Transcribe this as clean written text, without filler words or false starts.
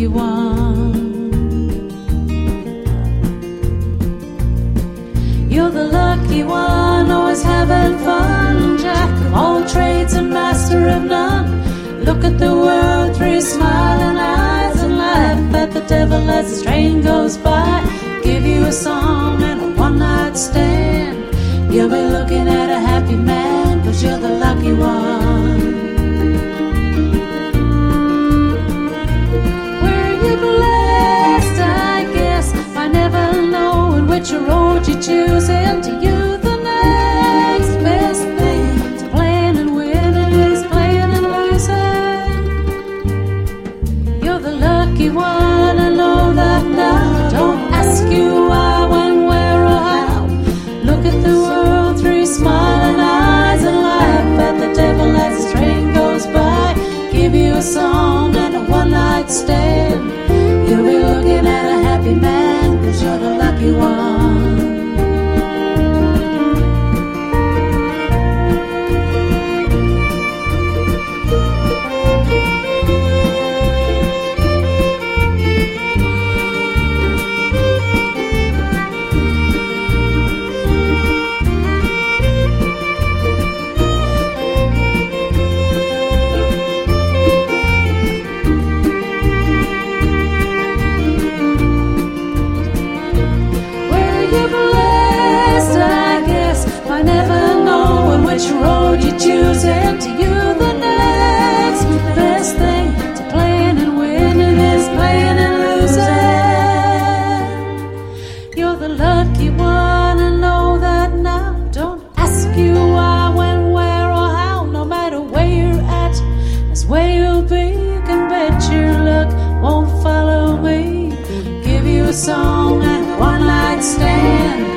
lucky one. You're the lucky one, always having fun. Jack of all trades and master of none. Look at the world through smiling eyes and laugh at the devil as the train goes by. Give you a song and a one-night stand. You'll be looking at a happy man, 'cause you're the lucky one. Were you blessed, I guess, by never knowing which road you choose? And to you the next best thing to playing and winning is playing and losing. You're the lucky one, I know that now. Don't ask you why, when, where or how. Look at the world through smiling eyes and laugh at the devil as his train goes by. Give you a song and a one-night stand. You'll be looking at a happy man, 'cause you're the lucky one. Which road you choose, and to you the next best thing to playing and winning is playing and losing. You're the lucky one, I know that now. Don't ask you why, when, where or how. No matter where you're at, that's where you'll be. You can bet your luck won't follow me. Give you a song and one night stand.